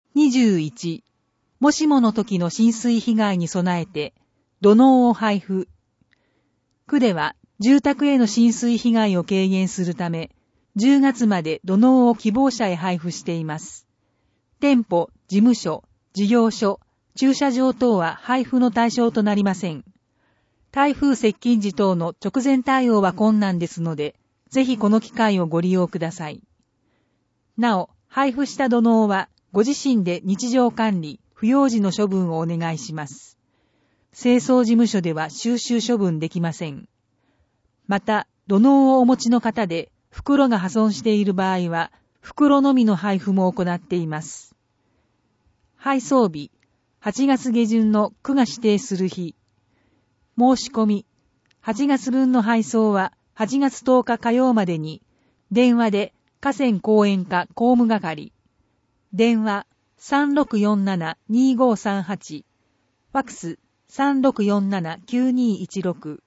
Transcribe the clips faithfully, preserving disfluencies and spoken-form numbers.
にじゅういち、もしもの時の浸水被害に備えて、土のうを配布。区では、住宅への浸水被害を軽減するため、じゅうがつまで土のうを希望者へ配布しています。店舗、事務所、事業所、駐車場等は配布の対象となりません。台風接近時等の直前対応は困難ですので、ぜひこの機会をご利用ください。なお、配布した土のうは、ご自身で日常管理、不要時の処分をお願いします。清掃事務所では収集処分できません。また、土のうをお持ちの方で、袋が破損している場合は、袋のみの配布も行っています。配送日、はちがつ下旬の区が指定する日。申し込み、はちがつぶんの配送ははちがつとおか火曜までに、電話で河川公園課公務係、電話 さんろくよんななにごさんはち、ファックス さんろくよんななきゅうにいちろく。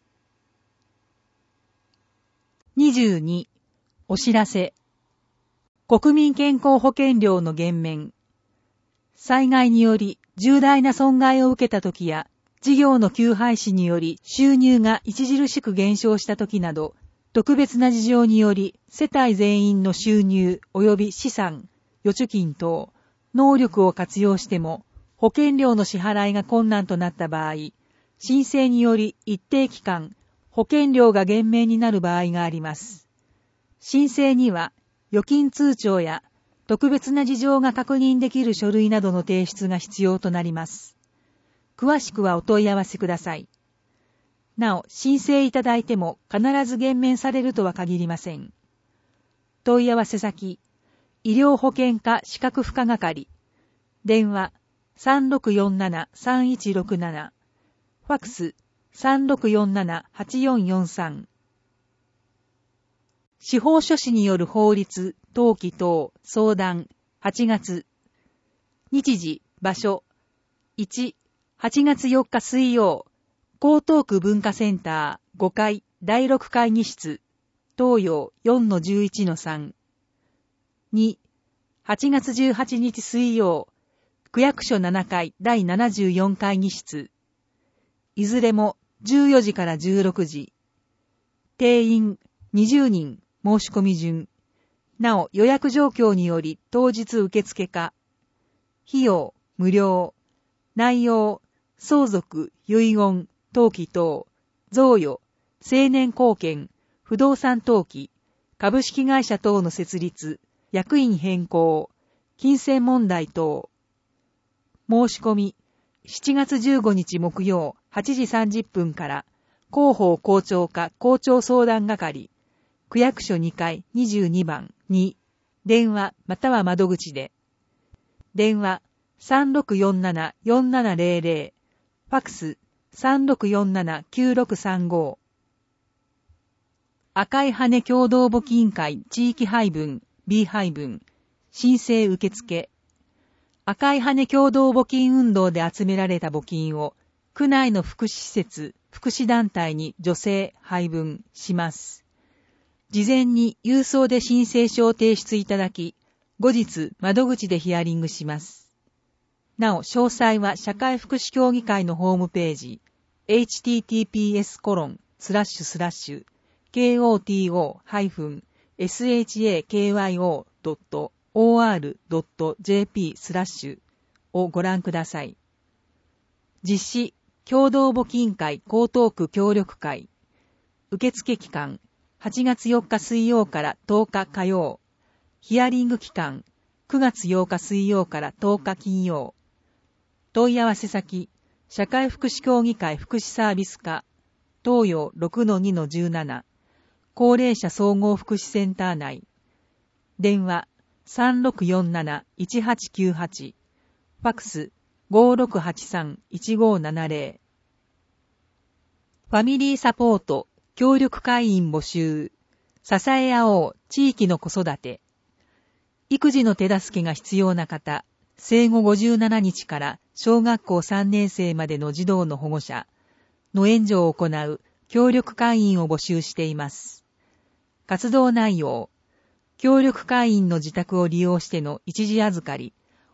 にじゅうに、お知らせ。国民健康保険料の減免。災害により重大な損害を受けたときや、事業の休廃止により収入が著しく減少したときなど、特別な事情により世帯全員の収入及び資産、預貯金等、能力を活用しても保険料の支払いが困難となった場合、申請により一定期間、保険料が減免になる場合があります。申請には預金通帳や特別な事情が確認できる書類などの提出が必要となります。詳しくはお問い合わせください。なお、申請いただいても必ず減免されるとは限りません。問い合わせ先、医療保険課資格付加係、電話 さんろくよんななさんいちろくなな、ファックス さんろくよんななはちよんよんさん。司法書士による法律、登記等、相談、はちがつ。日時、場所、いち、はちがつよっか水曜、江東区文化センターごかいだいろく会議室、東洋 よんのじゅういちのさん。に、はちがつじゅうはちにち水曜、区役所ななかいだいななじゅうよん会議室。いずれもじゅうよじからじゅうろくじ。定員にじゅうにん、申し込み順。なお予約状況により当日受付か。費用、無料。内容、相続、遺言、登記等、贈与、成年後見、不動産登記、株式会社等の設立、役員変更、金銭問題等。申し込み、しちがつじゅうごにち木曜はちじさんじゅっぷんから、広報校長課校長相談係、区役所にかいにじゅうにばんに、電話または窓口で。電話 さんろくよんななよんななぜろぜろ、ファックス さんろくよんななきゅうろくさんご。赤い羽共同募金会地域配分 B 配分申請受付。赤い羽共同募金運動で集められた募金を区内の福祉施設、福祉団体に助成配分します。事前に郵送で申請書を提出いただき、後日窓口でヒアリングします。なお、詳細は社会福祉協議会のホームページ、エイチティーティーピーエスコロンスラッシュスラッシュケーオーティーオーエスエイチエーケーワイオードットオーアールドットジェーピー スラッシュをご覧ください。実施、共同募金会江東区協力会。受付期間、はちがつよっか水曜からとおか火曜。ヒアリング期間、くがつようか水曜からとおか金曜。問い合わせ先、社会福祉協議会福祉サービス課、東洋 ろくのにのじゅうなな、高齢者総合福祉センター内。電話 さんろくよんなないちはちきゅうはち、ファックス ごろくはちさんいちごななぜろ。ファミリーサポート協力会員募集。支え合おう地域の子育て。育児の手助けが必要な方、生後ごじゅうななにちから小学校さんねん生までの児童の保護者の援助を行う協力会員を募集しています。活動内容、協力会員の自宅を利用しての一時預かり、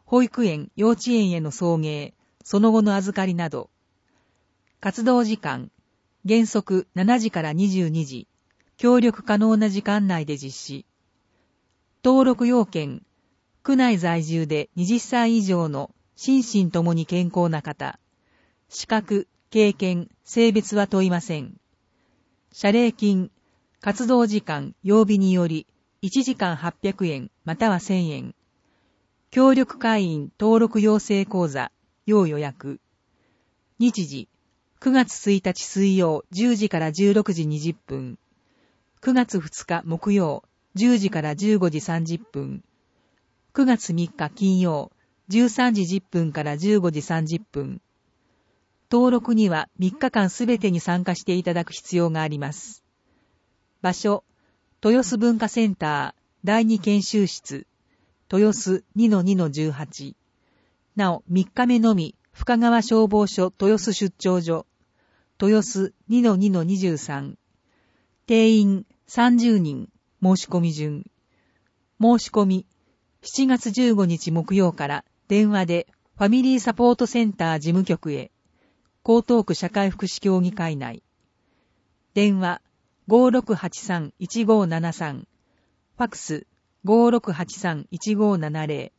保育園、幼稚園への送迎、その後の預かりなど。活動時間、原則しちじからにじゅうにじ、協力可能な時間内で実施。登録要件、区内在住ではたち以上の心身ともに健康な方。資格、経験、性別は問いません。謝礼金、活動時間、曜日によりいちじかんはっぴゃくえんまたはせんえん。協力会員登録養成講座、要予約。日時、くがつついたち水曜じゅうじからじゅうろくじにじゅっぷん。くがつふつか木曜じゅうじからじゅうごじさんじゅっぷん。くがつみっか金曜じゅうさんじじゅっぷんからじゅうごじさんじゅっぷん。登録にはみっかかんすべてに参加していただく必要があります。場所、豊洲文化センターだいに研修室、豊洲 にのにのじゅうはち。なおみっかめのみ深川消防署豊洲出張所、豊洲 にのにのにじゅうさん。定員さんじゅうにん、申し込み順。申し込み、しちがつじゅうごにち木曜から電話でファミリーサポートセンター事務局へ。江東区社会福祉協議会内。電話 ごーろくはちさんいちごーななさん。ファクス ごーろくはちさんいちごーななぜろ。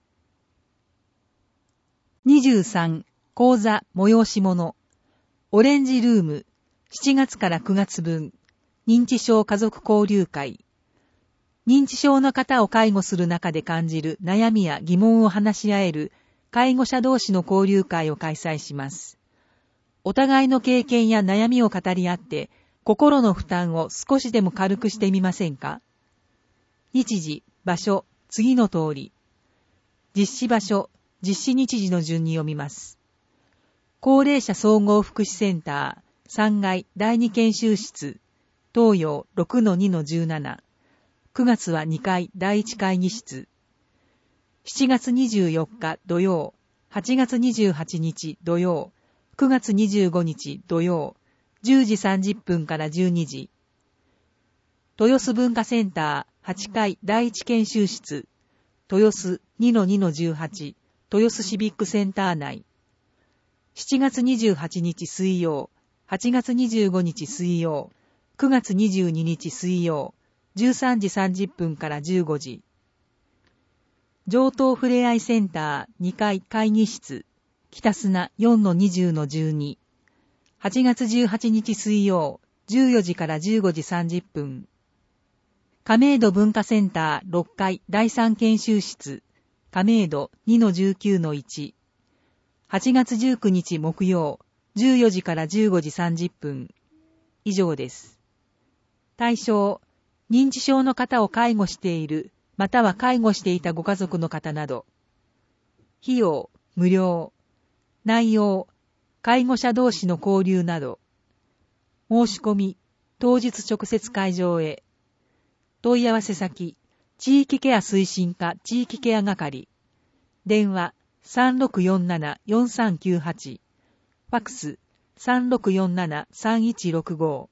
にじゅうさん、講座催し物。オレンジルーム、しちがつからくがつぶん。認知症家族交流会。認知症の方を介護する中で感じる悩みや疑問を話し合える介護者同士の交流会を開催します。お互いの経験や悩みを語り合って、心の負担を少しでも軽くしてみませんか？日時、場所、次の通り。実施場所、実施日時の順に読みます。高齢者総合福祉センター、さんがいだいに研修室、東洋 ろくのにのじゅうなな。くがつはにかいだいいち会議室。しちがつにじゅうよっか土曜、はちがつにじゅうはちにち土曜、くがつにじゅうごにち土曜、じゅうじさんじゅっぷんからじゅうにじ。豊洲文化センターはちかいだいいち研修室、豊洲 にのにのじゅうはち、豊洲シビックセンター内。しちがつにじゅうはちにち水曜、はちがつにじゅうごにち水曜、くがつにじゅうににち水曜、じゅうさんじさんじゅっぷんからじゅうごじ。上東ふれあいセンターにかい会議室、北砂 よんのにじゅうのじゅうに。はちがつじゅうはちにち水曜、じゅうよじからじゅうごじさんじゅっぷん。亀戸文化センターろっかいだいさん研修室、亀戸 にのじゅうきゅうのいち。はちがつじゅうくにち木曜、じゅうよじからじゅうごじさんじゅっぷん。以上です。対象、認知症の方を介護している、または介護していたご家族の方など。費用、無料。内容、介護者同士の交流など。申し込み、当日直接会場へ。問い合わせ先、地域ケア推進課地域ケア係。電話 さんろくよんななよんさんきゅうはち。ファクス さんろくよんななさんいちろくご。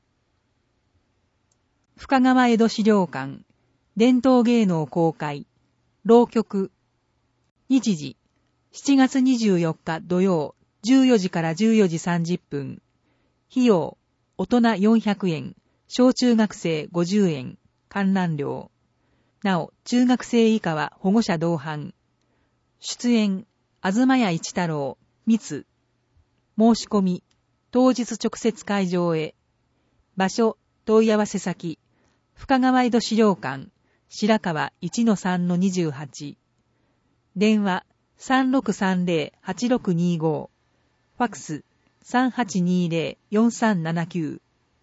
深川江戸資料館、伝統芸能公開、浪曲。日時、しちがつにじゅうよっか土曜、じゅうよじからじゅうよじさんじゅっぷん。費用、大人よんひゃくえん、小中学生ごじゅうえん、観覧料。なお、中学生以下は保護者同伴。出演、東谷一太郎、密。申し込み、当日直接会場へ。場所、問い合わせ先、深川江戸資料館、白川 いちのさんのにじゅうはち。電話 さんろくさんぜろはちろくにご。ファクス さんはちにぜろよんさんななきゅう。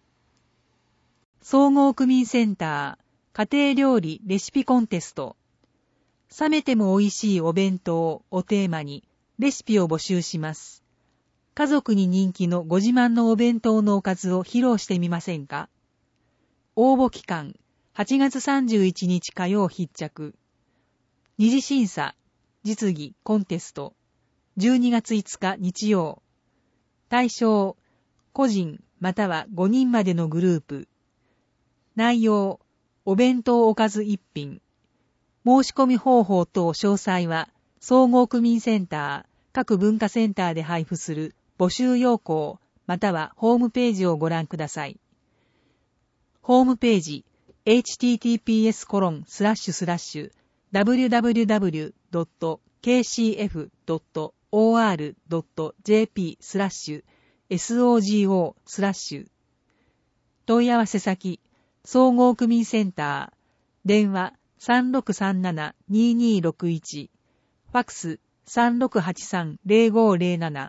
総合区民センター、家庭料理レシピコンテスト。冷めても美味しいお弁当をテーマにレシピを募集します。家族に人気のご自慢のお弁当のおかずを披露してみませんか？応募期間、はちがつさんじゅういちにち火曜必着。二次審査、実技コンテスト。じゅうにがついつか日曜。対象、個人またはごにんまでのグループ。内容、お弁当おかず一品。申し込み方法等詳細は、 総合区民センター、各文化センターで配布する募集要項、またはホームページをご覧ください。ホームページ、エイチティーティーピーエスコロンスラッシュスラッシュダブリュダブリュダブリュドットケーシーエフドットオーアールドットジェーピースラッシュエスオージーオースラッシュ問い合わせ先、総合区民センター、電話 さんろくさんななにーにーろくいち、ファックス さんろくはちさんゼロごゼロなな。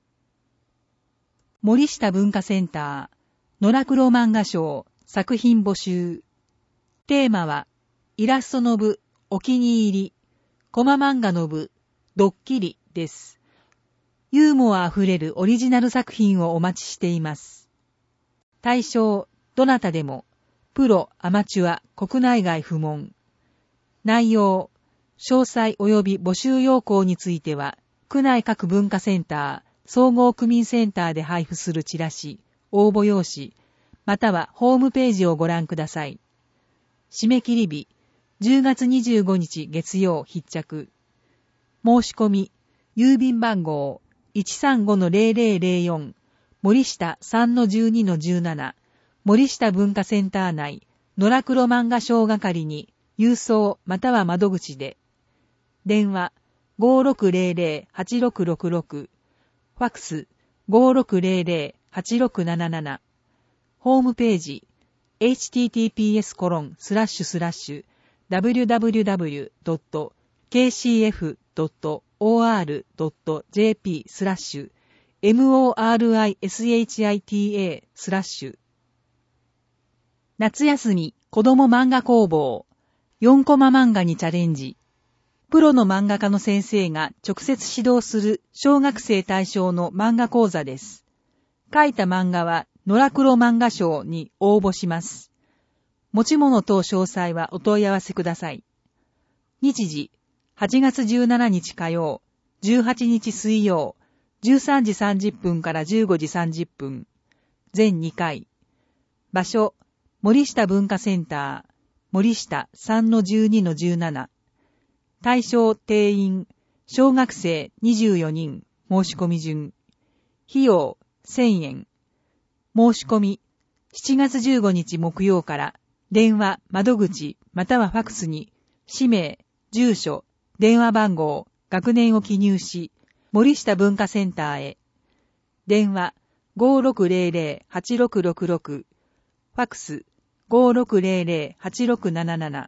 森下文化センター、野良黒漫画賞作品募集。テーマは、イラストの部、お気に入り、コマ漫画の部、ドッキリです。ユーモアあふれるオリジナル作品をお待ちしています。対象、どなたでも、プロ、アマチュア、国内外不問。内容、詳細及び募集要項については、区内各文化センター、総合区民センターで配布するチラシ、応募用紙、またはホームページをご覧ください。締め切り日、じゅうがつにじゅうごにち月曜必着。申し込み、郵便番号 いちさんごのゼロゼロゼロよん、森下 さんのじゅうにのじゅうなな、森下文化センター内、野良黒漫画賞係に、郵送または窓口で。電話 ごろくゼロゼロはちろくろくろく、ファックス ごろくゼロゼロはちろくなななな。ホームページ、エイチティーティーピーエスコロンスラッシュスラッシュダブリュダブリュダブリュドットケーシーエフドットオーアールドットジェーピースラッシュエムオーアールアイエスエイチアイティーエースラッシュ。夏休み子供漫画工房、よんコマ漫画にチャレンジ。プロの漫画家の先生が直接指導する小学生対象の漫画講座です。書いた漫画は野良黒漫画賞に応募します。持ち物等詳細はお問い合わせください。日時、はちがつじゅうしちにち火曜、じゅうはちにち水曜、じゅうさんじさんじゅっぷんからじゅうごじさんじゅっぷん。全にかい。場所、森下文化センター、森下 さんのじゅうにのじゅうなな。対象定員、小学生にじゅうよにん、申し込み順。費用、せんえん。申し込み、しちがつじゅうごにち木曜から、電話、窓口、またはファックスに、氏名、住所、電話番号、学年を記入し、森下文化センターへ。電話、ごろくゼロゼロはちろくろくろく、ファックス、ごろくゼロゼロはちろくなななな。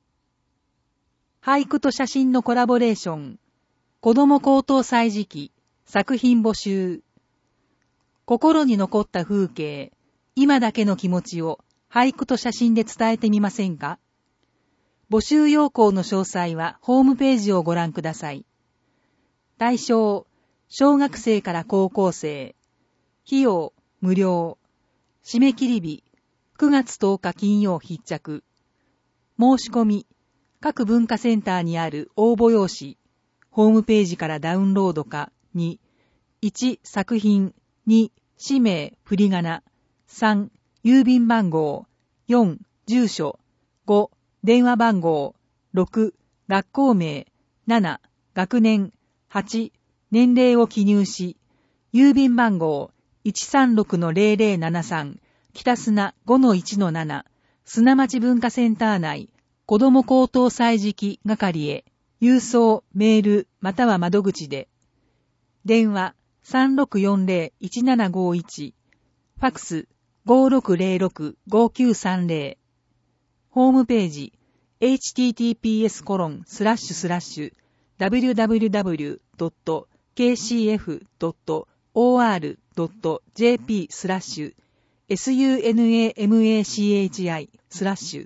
俳句と写真のコラボレーション。子ども高等歳時記、作品募集。心に残った風景、今だけの気持ちを俳句と写真で伝えてみませんか？募集要項の詳細はホームページをご覧ください。対象、小学生から高校生。費用、無料。締め切り日、くがつとおか金曜必着。申し込み、各文化センターにある応募用紙、ホームページからダウンロードか。に、いち作品、に氏名、振り仮名、さん郵便番号、よん住所、ご電話番号、ろく学校名、なな学年、はち年齢を記入し、郵便番号 いちさんろくのゼロゼロななさん 北砂 ごのいちのなな 砂町文化センター内子ども高等歳時記係へ郵送、メールまたは窓口で。電話 さんろくよんゼロいちななごいち、ファックス ごろくゼロろくごきゅうさんゼロ。ホームページ エイチティーティーピーエスコロンスラッシュスラッシュダブリュダブリュダブリュドットケーシーエフドットオーアールドットジェーピースラッシュエスユーエヌエーエムエーシーエイチアイスラッシュ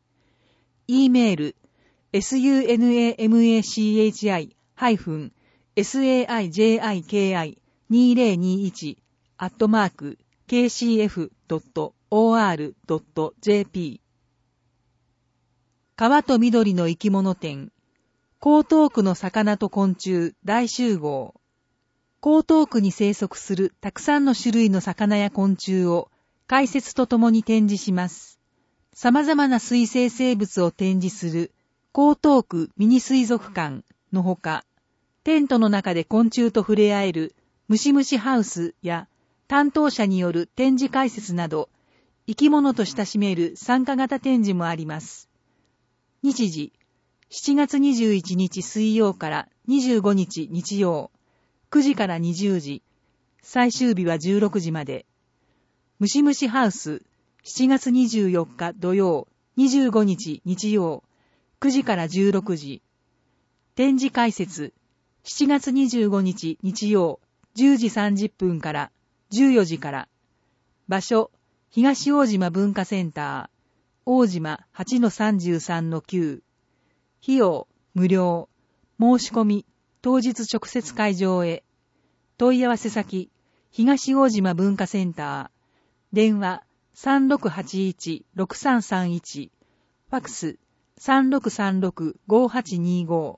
E メール エスユーエヌエーエムエーシーエイチアイ ハイフン エスエーアイジェーアイケーアイにせんにじゅういち アットマーク ケーシーエフドットオーアールドットジェーピー。 川と緑の生き物展、江東区の魚と昆虫大集合。江東区に生息するたくさんの種類の魚や昆虫を解説とともに展示します。様々な水生生物を展示する江東区ミニ水族館のほか、 テントの中で昆虫と触れ合えるムシムシハウスや担当者による展示解説など、生き物と親しめる参加型展示もあります。日時、しちがつにじゅういちにち水曜からにじゅうごにち日曜、くじからにじゅうじ、最終日はじゅうろくじまで。ムシムシハウス、しちがつにじゅうよっか土曜、にじゅうごにち日曜、くじからじゅうろくじ。展示解説、しちがつにじゅうごにち日曜、じゅうじさんじゅっぷんからじゅうよじから。場所、東大島文化センター、大島 はちのさんじゅうさんのきゅう。費用、無料。申し込み、当日直接会場へ。問い合わせ先、東大島文化センター。電話、さんろくはちいちろくさんさんいち。ファクス、さんろくさんろくごはちにご。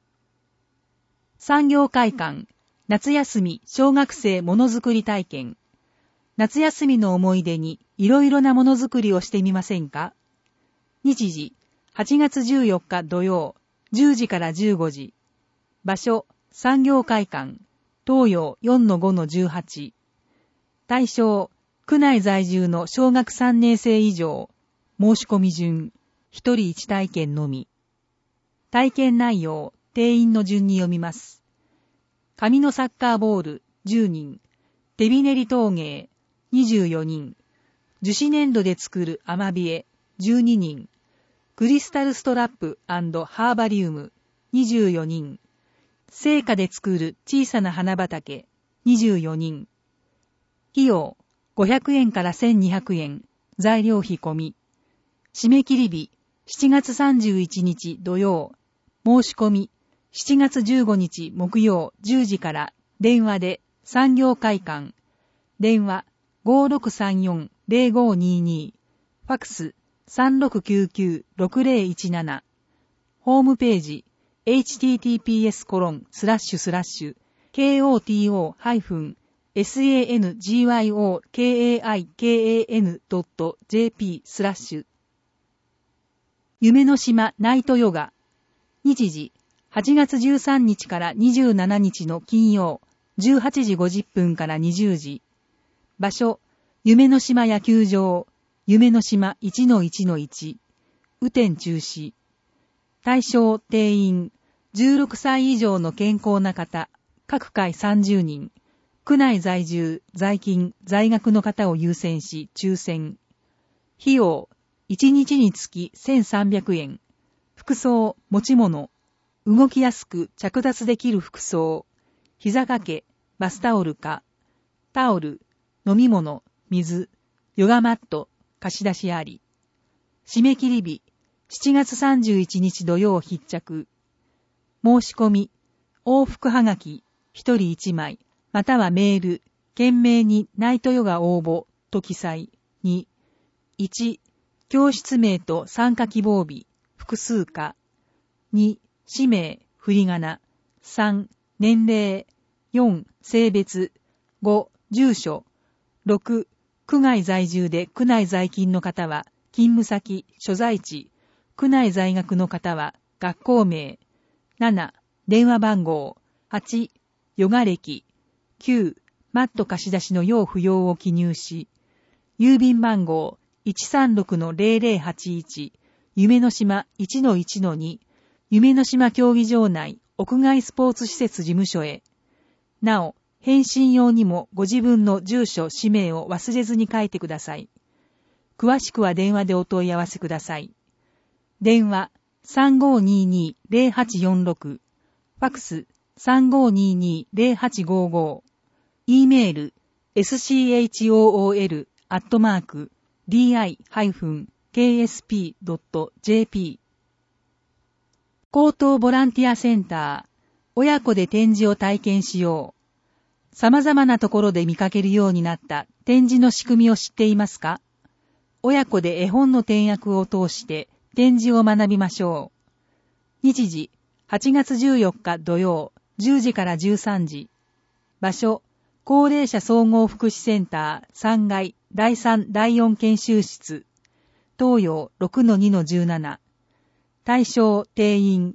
産業会館、夏休み小学生ものづくり体験。夏休みの思い出にいろいろなものづくりをしてみませんか？日時、はちがつじゅうよっか土曜、じゅうじからじゅうごじ。場所、産業会館、東洋 よんのごのじゅうはち。対象、区内在住の小学さんねん生以上。申し込み順、一人一体験のみ。体験内容、定員の順に読みます。紙のサッカーボール、じゅうにん。手びねり陶芸、にじゅうよにん。樹脂粘土で作るアマビエ、じゅうににん。クリスタルストラップ&ハーバリウム、にじゅうよにん。生花で作る小さな花畑、にじゅうよにん。費用、ごひゃくえんからせんにひゃくえん。材料費込み。締め切り日、しちがつさんじゅういちにち土曜。申し込み、しちがつじゅうごにち木曜じゅうじから電話で産業会館。電話 ごーろくさんよんぜろごにに。ファクス さんろくきゅうきゅうろくぜろいちなな。ホームページ エイチティーティーピーエスコロンスラッシュスラッシュケーオーティーオーハイフンサンジョーカイカンドットジェーピー スラッシュ夢の島ナイトヨガ。日時、はちがつじゅうさんにちからにじゅうしちにちの金曜、じゅうはちじごじゅっぷんからにじゅうじ。場所、夢の島野球場、夢の島 いちのいちのいち。雨天中止。対象定員、じゅうろくさい以上の健康な方、各回さんじゅうにん。区内在住、在勤、在学の方を優先し、抽選。費用、いちにちにつきせんさんびゃくえん。服装、持ち物。動きやすく着脱できる服装。膝掛け、バスタオルか。タオル、飲み物、水、ヨガマット、貸し出しあり。締め切り日、しちがつさんじゅういちにち土曜必着。申し込み、往復はがき、一人一枚、またはメール、件名にナイトヨガ応募と記載。に、いち、教室名と参加希望日、複数か。に、氏名、振り仮名。さん、年齢。よん、性別。ご、住所。ろく、区外在住で区内在勤の方は、勤務先、所在地。区内在学の方は、学校名。なな、電話番号。はち、ヨガ歴。きゅう、マット貸し出しの要不要を記入し、郵便番号 いちさんろくのぜろぜろはちいち、夢の島 いちのいちのに、夢の島競技場内屋外スポーツ施設事務所へ。なお、返信用にもご自分の住所、氏名を忘れずに書いてください。詳しくは電話でお問い合わせください。電話 さんごににぜろはちよんろく、ファクス さんごににぜろはちごご、E メール エスシーエイチオーオーエル アットマーク ディーアイ ケーエスピー ドット ジェーピー。 高等ボランティアセンター、親子で展示を体験しよう。様々なところで見かけるようになった展示の仕組みを知っていますか？親子で絵本の点訳を通して展示を学びましょう。日時、はちがつじゅうよっか土曜、じゅうじからじゅうさんじ。場所、高齢者総合福祉センターさんがいだいさんだいよん研修室。東洋 ろくのにのじゅうなな。対象定員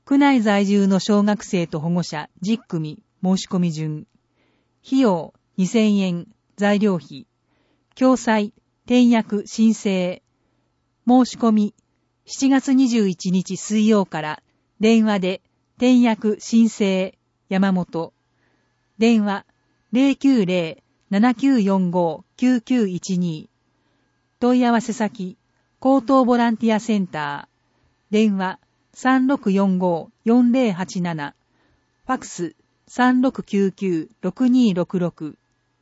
区内在住の小学生と保護者じゅっくみ申し込み順。費用にせんえん、材料費。共済、転訳、申請。申し込み、しちがつにじゅういちにち水曜から電話で転訳、申請、山本。電話 ゼロきゅうゼロ ななきゅうよんご きゅうきゅういちに。問い合わせ先、高等ボランティアセンター。電話さんろくよんご よんゼロはちなな。ファクスさんろくきゅうきゅう ろくにろくろく。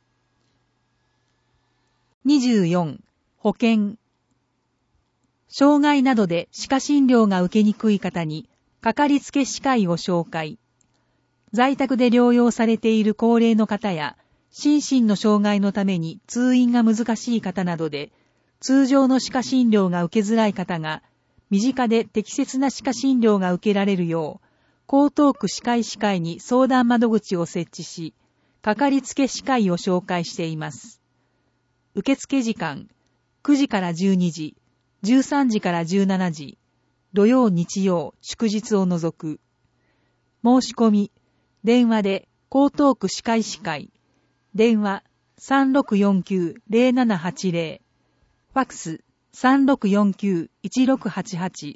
にじゅうよん、保険。障害などで歯科診療が受けにくい方に、かかりつけ歯科医を紹介。在宅で療養されている高齢の方や、心身の障害のために通院が難しい方などで、通常の歯科診療が受けづらい方が、身近で適切な歯科診療が受けられるよう、江東区歯科医師会に相談窓口を設置し、かかりつけ歯科医を紹介しています。受付時間、くじからじゅうにじ、じゅうさんじからじゅうしちじ、土曜日曜祝日を除く。申し込み、電話で江東区歯科医師会、電話 さんろくよんきゅう ゼロななはちゼロ、ファクス さんろくよんきゅう いちろくはちはち。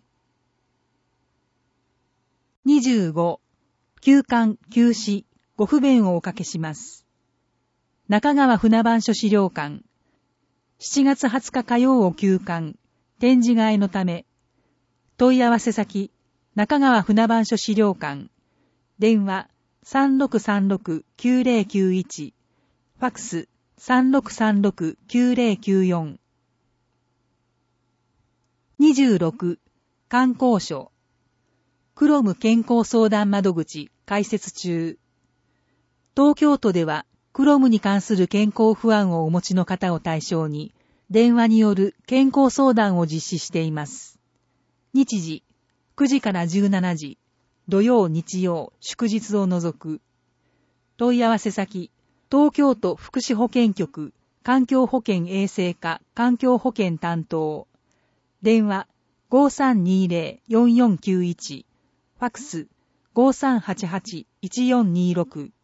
にじゅうご、休館、休止、ご不便をおかけします。中川船番所資料館、しちがつはつか火曜を休館、展示替えのため、問い合わせ先、中川船番所資料館、電話さんろくさんろく きゅうゼロきゅういち、ファクスさんろくさんろく きゅうゼロきゅうよん。にじゅうろく、観光所。クロム健康相談窓口開設中。東京都では、クロムに関する健康不安をお持ちの方を対象に、電話による健康相談を実施しています。日時、くじからじゅうしちじ、土曜日曜祝日を除く。問い合わせ先、東京都福祉保健局、環境保険衛生課環境保険担当。電話ごさんにゼロ よんよんきゅういち、ファクスごさんはちはち いちよんにろく。